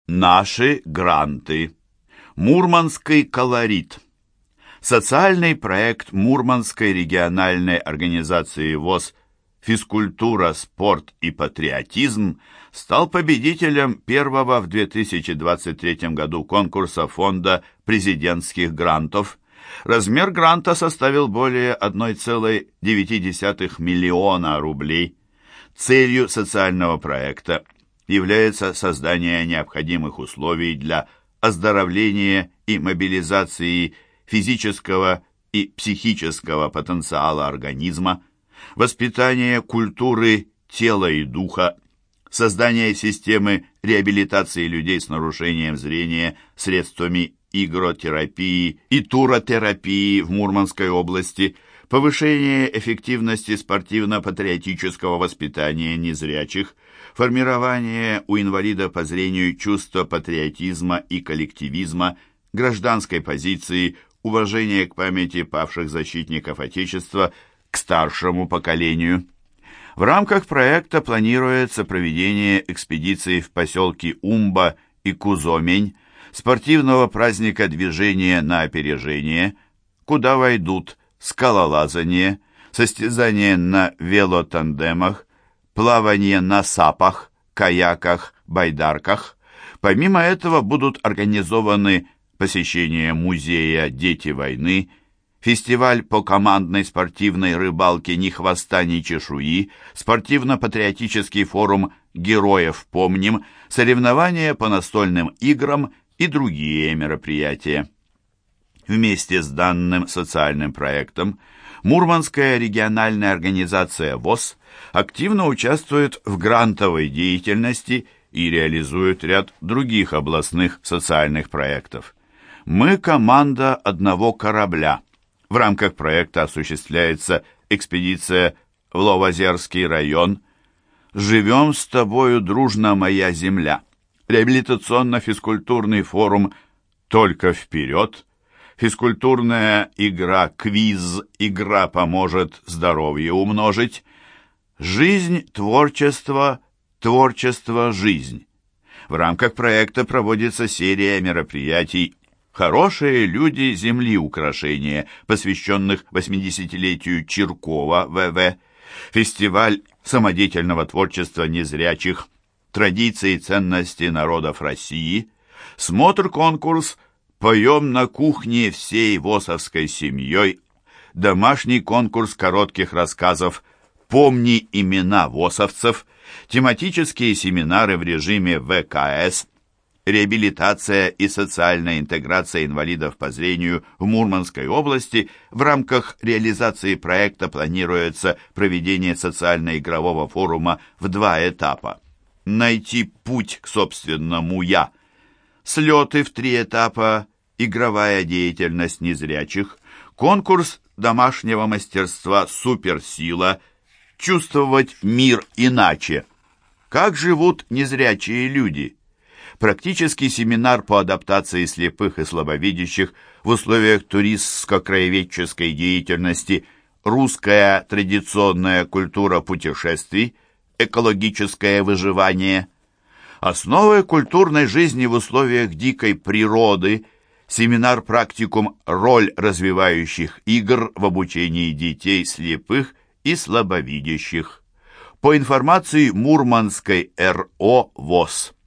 Наши гранты. Мурманский колорит. Социальный проект Мурманской региональной организации ВОС «Физкультура, спорт и патриотизм» стал победителем первого в 2023 году конкурса фонда президентских грантов. Размер гранта составил более 1,9 миллиона рублей. Целью социального проекта является создание необходимых условий для оздоровления и мобилизации физического и психического потенциала организма, воспитание культуры тела и духа, создание системы реабилитации людей с нарушением зрения средствами игротерапии и туротерапии в Мурманской области, повышение эффективности спортивно-патриотического воспитания незрячих, формирование у инвалида по зрению чувства патриотизма и коллективизма, гражданской позиции, уважение к памяти павших защитников Отечества, к старшему поколению. В рамках проекта планируется проведение экспедиции в поселки Умба и Кузомень, спортивного праздника движения на опережение, куда войдут скалолазание, состязания на велотандемах, плавание на сапах, каяках, байдарках. Помимо этого будут организованы посещение музея «Дети войны», фестиваль по командной спортивной рыбалке «Ни хвоста, ни чешуи», спортивно-патриотический форум «Героев помним», соревнования по настольным играм и другие мероприятия. Вместе с данным социальным проектом Мурманская региональная организация ВОС активно участвует в грантовой деятельности и реализует ряд других областных социальных проектов. «Мы команда одного корабля». В рамках проекта осуществляется экспедиция в Ловозерский район. «Живем с тобою дружно, моя земля». Реабилитационно-физкультурный форум «Только вперед». Физкультурная игра «Квиз. Игра поможет здоровье умножить». «Жизнь, творчество, творчество, жизнь». В рамках проекта проводится серия мероприятий «Хорошие люди земли украшения», посвященных 80-летию Чиркова ВВ, фестиваль самодеятельного творчества незрячих, традиции и ценности народов России, смотр-конкурс «Поем на кухне всей ВОСовской семьей», домашний конкурс коротких рассказов «Помни имена ВОСовцев», тематические семинары в режиме ВКС, реабилитация и социальная интеграция инвалидов по зрению в Мурманской области. В рамках реализации проекта планируется проведение социально-игрового форума в 2 этапа. Найти путь к собственному «я». Слеты в 3 этапа, игровая деятельность незрячих, конкурс домашнего мастерства «Суперсила», чувствовать мир иначе. Как живут незрячие люди? Практический семинар по адаптации слепых и слабовидящих в условиях туристско-краеведческой деятельности, русская традиционная культура путешествий, экологическое выживание, основы культурной жизни в условиях дикой природы, семинар-практикум «Роль развивающих игр в обучении детей слепых и слабовидящих». По информации Мурманской РО ВОС.